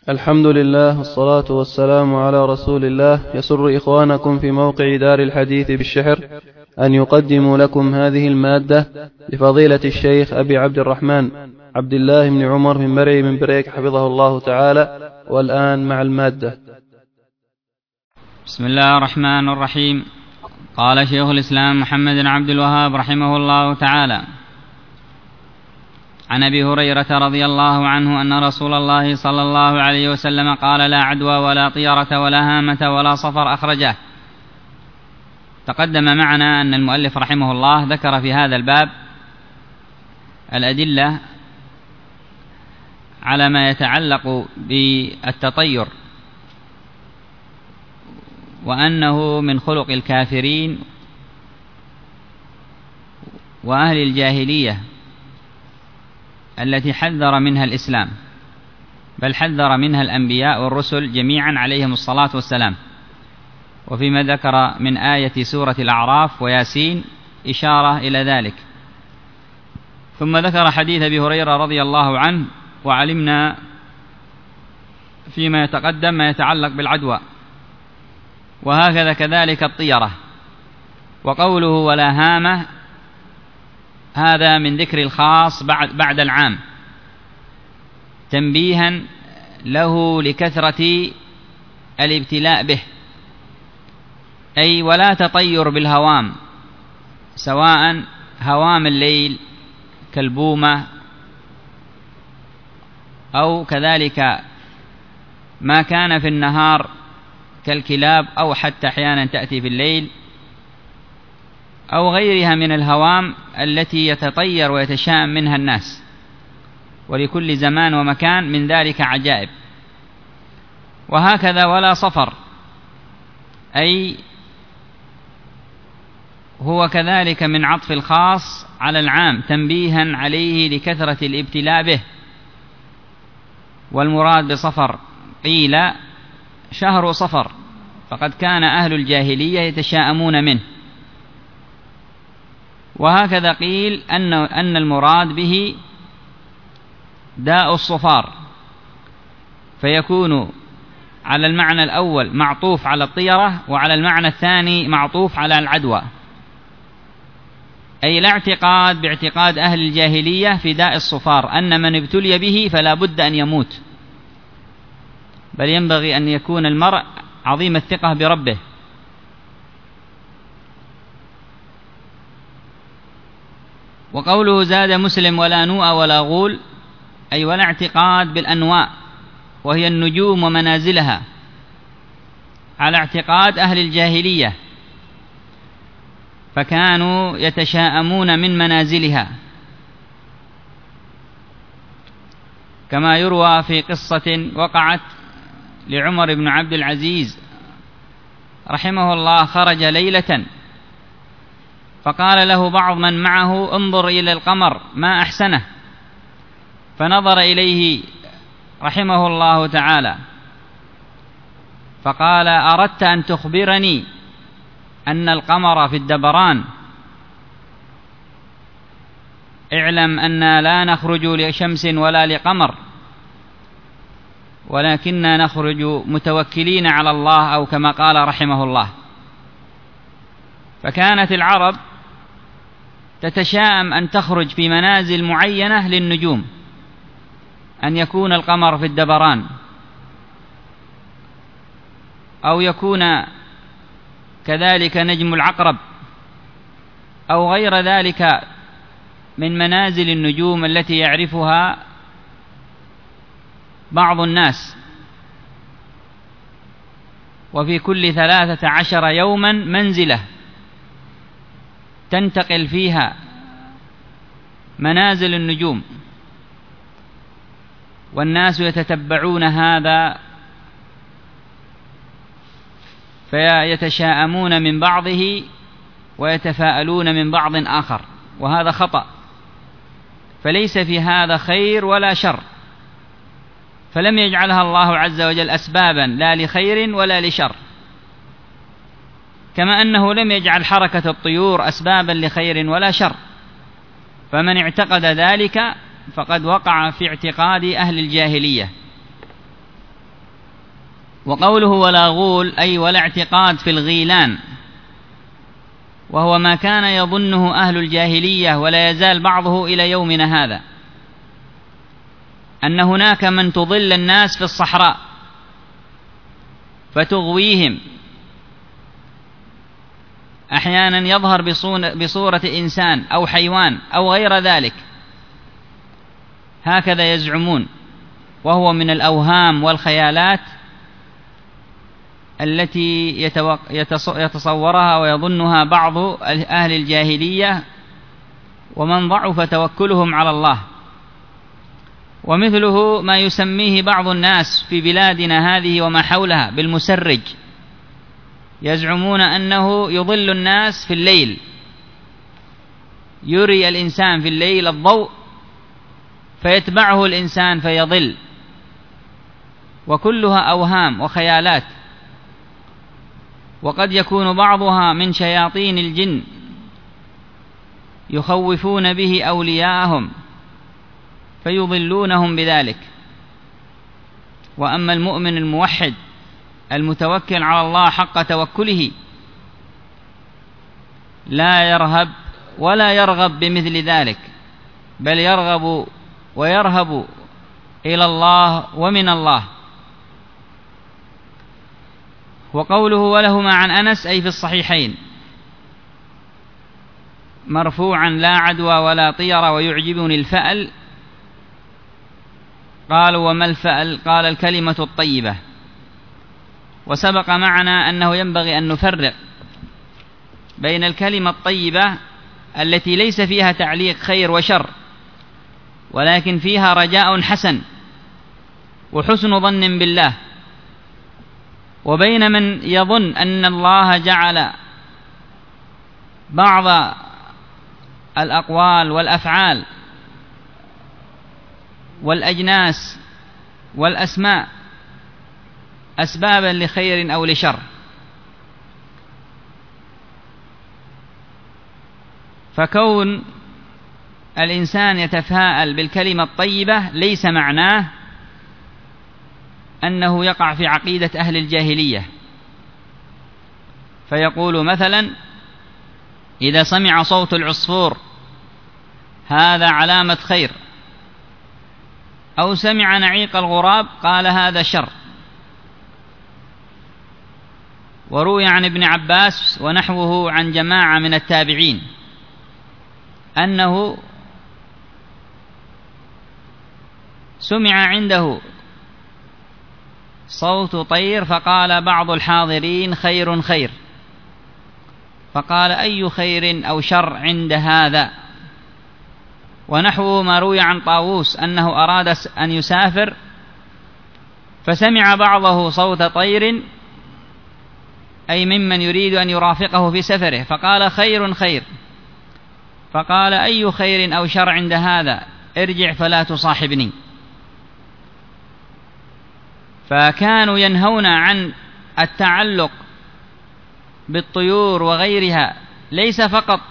الحمد لله والصلاة والسلام على رسول الله. يسر إخوانكم في موقع دار الحديث بالشحر أن يقدموا لكم هذه المادة لفضيلة الشيخ أبي عبد الرحمن عبد الله بن عمر من مرعي من بريك حفظه الله تعالى. والآن مع المادة. بسم الله الرحمن الرحيم. قال شيخ الإسلام محمد بن عبد الوهاب رحمه الله تعالى: عن أبي هريرة رضي الله عنه أن رسول الله صلى الله عليه وسلم قال: لا عدوى ولا طيرة ولا هامة ولا صفر أخرجه. تقدم معنا أن المؤلف رحمه الله ذكر في هذا الباب الأدلة على ما يتعلق بالتطير، وأنه من خلق الكافرين وأهل الجاهلية التي حذر منها الإسلام، بل حذر منها الأنبياء والرسل جميعا عليهم الصلاة والسلام، وفيما ذكر من آية سورة الأعراف وياسين إشارة إلى ذلك. ثم ذكر حديث أبي هريرة رضي الله عنه، وعلمنا فيما يتقدم ما يتعلق بالعدوى، وهكذا كذلك الطيرة. وقوله ولا هامة هذا من ذكر الخاص بعد العام، تنبيها له لكثرة الابتلاء به، أي ولا تطير بالهوام، سواء هوام الليل كالبومة أو كذلك ما كان في النهار كالكلاب، أو حتى أحيانا تأتي في الليل، أو غيرها من الهوام التي يتطير ويتشائم منها الناس، ولكل زمان ومكان من ذلك عجائب. وهكذا ولا صفر، أي هو كذلك من عطف الخاص على العام، تنبيها عليه لكثرة الابتلاء به. والمراد بصفر قيل شهر صفر، فقد كان أهل الجاهلية يتشاءمون منه. وهكذا قيل أن المراد به داء الصفار، فيكون على المعنى الأول معطوف على الطيرة، وعلى المعنى الثاني معطوف على العدوى، أي لا اعتقاد باعتقاد أهل الجاهلية في داء الصفار أن من ابتلي به فلا بد أن يموت، بل ينبغي أن يكون المرء عظيم الثقة بربه. وقوله زاد مسلم ولا نوء ولا غول، أي ولا اعتقاد بالأنواء وهي النجوم ومنازلها على اعتقاد أهل الجاهلية، فكانوا يتشاءمون من منازلها، كما يروى في قصة وقعت لعمر بن عبد العزيز رحمه الله. خرج ليلة فقال له بعض من معه: انظر إلى القمر ما أحسنه، فنظر إليه رحمه الله تعالى فقال: أردت أن تخبرني أن القمر في الدبران؟ اعلم أننا لا نخرج لشمس ولا لقمر، ولكننا نخرج متوكلين على الله، أو كما قال رحمه الله. فكانت العرب تتشاءم أن تخرج في منازل معينة للنجوم، أن يكون القمر في الدبران، أو يكون كذلك نجم العقرب، أو غير ذلك من منازل النجوم التي يعرفها بعض الناس. وفي كل 13 يوما منزلة تنتقل فيها منازل النجوم، والناس يتتبعون هذا فيتشاءمون من بعضه ويتفاءلون من بعض آخر، وهذا خطأ، فليس في هذا خير ولا شر، فلم يجعلها الله عز وجل أسبابا لا لخير ولا لشر، كما أنه لم يجعل حركة الطيور أسبابا لخير ولا شر. فمن اعتقد ذلك فقد وقع في اعتقاد أهل الجاهلية، وقوله ولا غول أي ولا اعتقاد في الغيلان، وهو ما كان يظنه أهل الجاهلية ولا يزال بعضه إلى يومنا هذا، أن هناك من تضل الناس في الصحراء فتغويهم، أحيانا يظهر بصورة إنسان أو حيوان أو غير ذلك، هكذا يزعمون، وهو من الأوهام والخيالات التي يتصورها ويظنها بعض أهل الجاهلية ومن ضعف توكلهم على الله. ومثله ما يسميه بعض الناس في بلادنا هذه وما حولها بالمسرج، يزعمون أنه يضل الناس في الليل، يري الإنسان في الليل الضوء فيتبعه الإنسان فيضل، وكلها أوهام وخيالات، وقد يكون بعضها من شياطين الجن يخوفون به أولياءهم فيضلونهم بذلك. وأما المؤمن الموحد المتوكل على الله حق توكله لا يرهب ولا يرغب بمثل ذلك، بل يرغب ويرهب إلى الله ومن الله. وقوله ولهما عن أنس أي في الصحيحين مرفوعا لا عدوى ولا طير ويعجبني الفأل. قالوا وما الفأل؟ قال الكلمة الطيبة. وسبق معنا أنه ينبغي أن نفرق بين الكلمة الطيبة التي ليس فيها تعليق خير وشر ولكن فيها رجاء حسن وحسن ظن بالله، وبين من يظن أن الله جعل بعض الأقوال والأفعال والأجناس والأسماء أسبابا لخير أو لشر. فكون الإنسان يتفاءل بالكلمة الطيبة ليس معناه أنه يقع في عقيدة أهل الجاهلية، فيقول مثلا إذا سمع صوت العصفور هذا علامة خير، أو سمع نعيق الغراب قال هذا شر. وروي عن ابن عباس ونحوه عن جماعة من التابعين أنه سمع عنده صوت طير فقال بعض الحاضرين خير خير، فقال أي خير أو شر عند هذا. ونحوه ما روي عن طاووس أنه أراد أن يسافر فسمع بعضه صوت طير أي ممن يريد أن يرافقه في سفره، فقال خير خير، فقال أي خير أو شر عند هذا ارجع فلا تصاحبني. فكانوا ينهون عن التعلق بالطيور وغيرها ليس فقط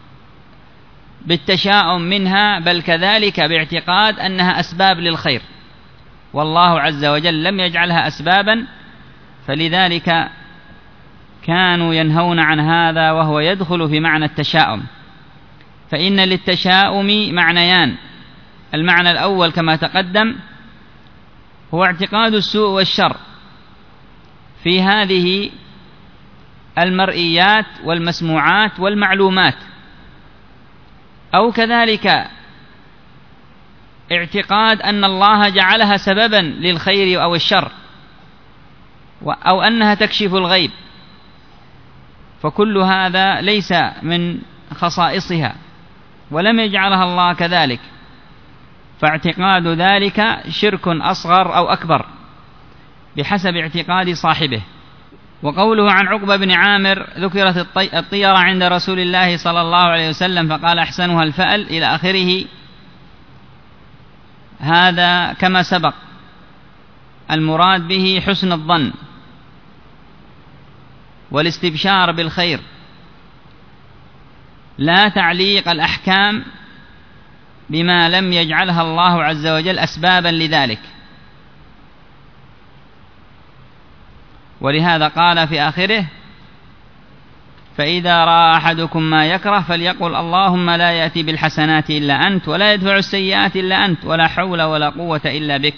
بالتشاؤم منها بل كذلك باعتقاد أنها أسباب للخير، والله عز وجل لم يجعلها أسبابا، فلذلك كانوا ينهون عن هذا، وهو يدخل في معنى التشاؤم. فإن للتشاؤم معنيان: المعنى الأول كما تقدم هو اعتقاد السوء والشر في هذه المرئيات والمسموعات والمعلومات، أو كذلك اعتقاد أن الله جعلها سببا للخير أو الشر، أو أنها تكشف الغيب، فكل هذا ليس من خصائصها ولم يجعلها الله كذلك، فاعتقاد ذلك شرك أصغر أو أكبر بحسب اعتقاد صاحبه. وقوله عن عقبة بن عامر ذكرت الطيرة عند رسول الله صلى الله عليه وسلم فقال أحسنها الفأل إلى آخره، هذا كما سبق المراد به حسن الظن والاستبشار بالخير، لا تعليق الأحكام بما لم يجعلها الله عز وجل أسبابا لذلك. ولهذا قال في آخره: فإذا رأى أحدكم ما يكره فليقل اللهم لا يأتي بالحسنات إلا أنت ولا يدفع السيئات إلا أنت ولا حول ولا قوة إلا بك.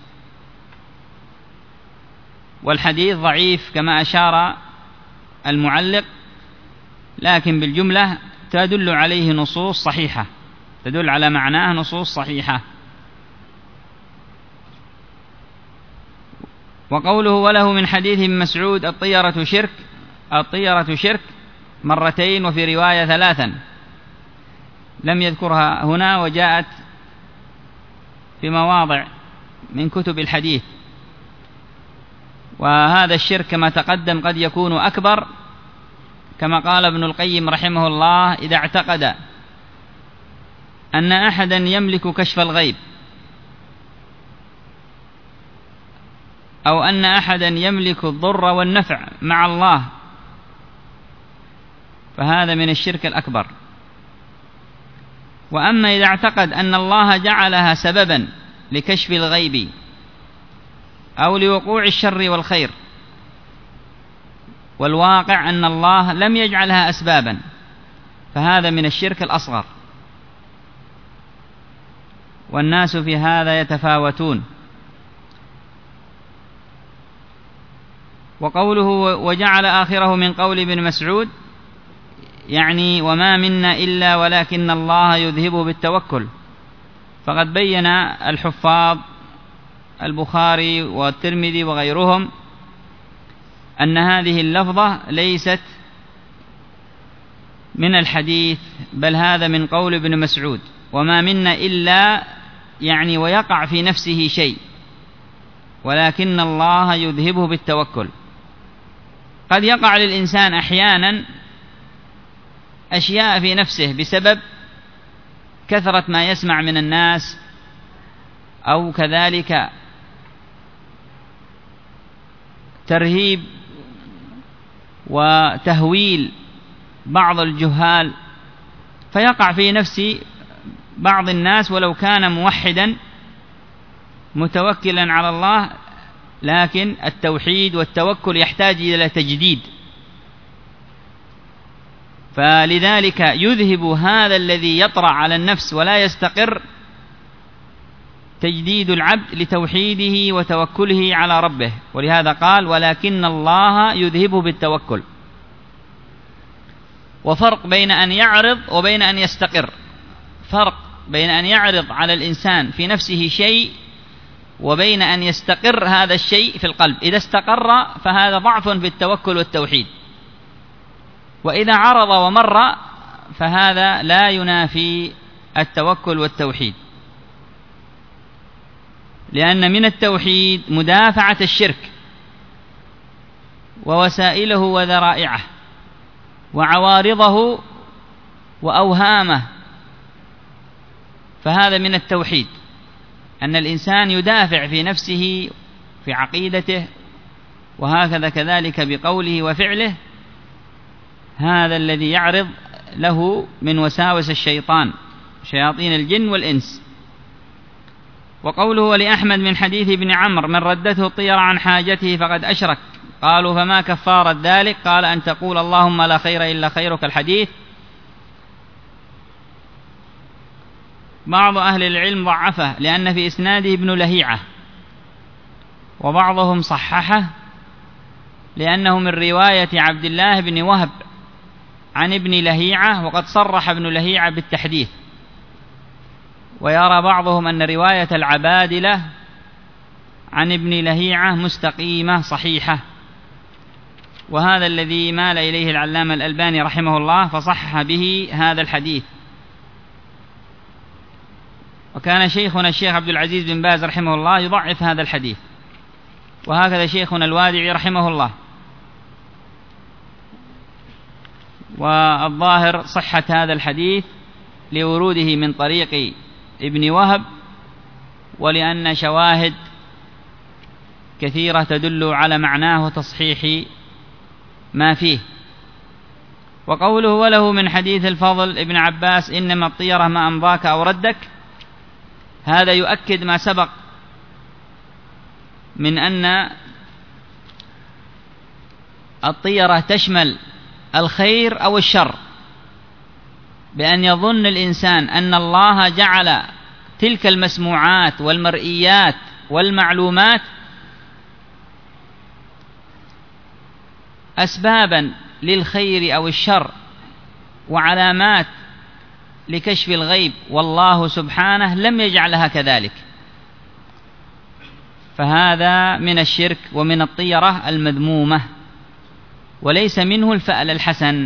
والحديث ضعيف كما أشار المعلق، لكن بالجملة تدل عليه نصوص صحيحة، تدل على معناه نصوص صحيحة. وقوله وله من حديث ابن مسعود الطيرة شرك مرتين وفي رواية 3 لم يذكرها هنا، وجاءت في مواضع من كتب الحديث. وهذا الشرك كما تقدم قد يكون أكبر، كما قال ابن القيم رحمه الله: إذا اعتقد أن أحدا يملك كشف الغيب أو أن أحدا يملك الضر والنفع مع الله فهذا من الشرك الأكبر. وأما إذا اعتقد أن الله جعلها سببا لكشف الغيب أو لوقوع الشر والخير، والواقع أن الله لم يجعلها أسبابا، فهذا من الشرك الأصغر. والناس في هذا يتفاوتون. وقوله وجعل آخره من قول ابن مسعود يعني وما منا إلا ولكن الله يذهبه بالتوكل. فقد بين الحفاظ البخاري والترمذي وغيرهم أن هذه اللفظة ليست من الحديث، بل هذا من قول ابن مسعود: وما منا إلا يعني ويقع في نفسه شيء ولكن الله يذهبه بالتوكل. قد يقع للإنسان أحيانا أشياء في نفسه بسبب كثرة ما يسمع من الناس، أو كذلك ترهيب وتهويل بعض الجهال، فيقع في نفس بعض الناس ولو كان موحدا متوكلا على الله، لكن التوحيد والتوكل يحتاج إلى تجديد. فلذلك يذهب هذا الذي يطرأ على النفس ولا يستقر تجديد العبد لتوحيده وتوكله على ربه. ولهذا قال ولكن الله يذهبه بالتوكل. وفرق بين أن يعرض وبين أن يستقر، فرق بين أن يعرض على الإنسان في نفسه شيء وبين أن يستقر هذا الشيء في القلب. إذا استقر فهذا ضعف في التوكل والتوحيد، وإذا عرض ومر فهذا لا ينافي التوكل والتوحيد، لأن من التوحيد مدافعة الشرك ووسائله وذرائعه وعوارضه وأوهامه، فهذا من التوحيد، أن الإنسان يدافع في نفسه في عقيدته، وهكذا كذلك بقوله وفعله، هذا الذي يعرض له من وساوس الشيطان شياطين الجن والإنس. وقوله ولأحمد من حديث ابن عمرو من ردته الطير عن حاجته فقد أشرك. قالوا فما كفارة ذلك؟ قال أن تقول اللهم لا خير إلا خيرك. الحديث بعض أهل العلم ضعفه لأن في إسناده ابن لهيعة، وبعضهم صححه لأنه من رواية عبد الله بن وهب عن ابن لهيعة، وقد صرح ابن لهيعة بالتحديث. ويرى بعضهم أن رواية العبادلة عن ابن لهيعة مستقيمة صحيحة، وهذا الذي مال إليه العلامة الألباني رحمه الله، فصحح به هذا الحديث. وكان شيخنا الشيخ عبد العزيز بن باز رحمه الله يضعف هذا الحديث، وهكذا شيخنا الوادعي رحمه الله. والظاهر صحة هذا الحديث لوروده من طريق ابن وهب، ولأن شواهد كثيرة تدل على معناه وتصحيح ما فيه. وقوله وله من حديث الفضل ابن عباس إنما الطيرة ما أمضاك أو ردك، هذا يؤكد ما سبق من أن الطيرة تشمل الخير أو الشر، بأن يظن الإنسان أن الله جعل تلك المسموعات والمرئيات والمعلومات أسبابا للخير أو الشر وعلامات لكشف الغيب، والله سبحانه لم يجعلها كذلك، فهذا من الشرك ومن الطيرة المذمومة، وليس منه الفأل الحسن.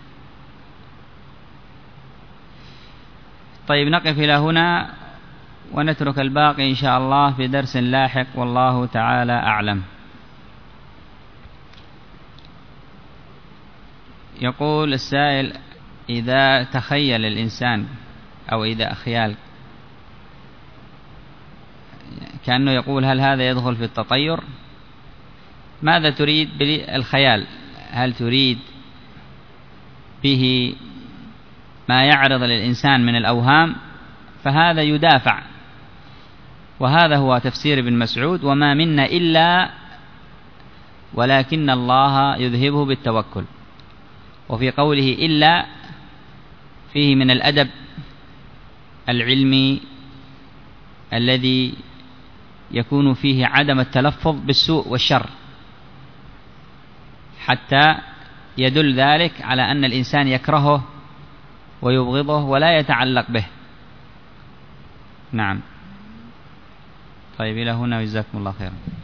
طيب، نقف إلى هنا ونترك الباقي إن شاء الله في درس لاحق، والله تعالى أعلم. يقول السائل: إذا تخيل الإنسان أو إذا خيال، كأنه يقول: هل هذا يدخل في التطير؟ ماذا تريد بالخيال؟ هل تريد به ما يعرض للإنسان من الأوهام؟ فهذا يدافع، وهذا هو تفسير ابن مسعود: وما منا إلا ولكن الله يذهبه بالتوكل. وفي قوله إلا فيه من الأدب العلمي الذي يكون فيه عدم التلفظ بالسوء والشر، حتى يدل ذلك على أن الإنسان يكرهه ويبغضه ولا يتعلق به. نعم. طيب، إلى هنا، جزاكم الله خيرا.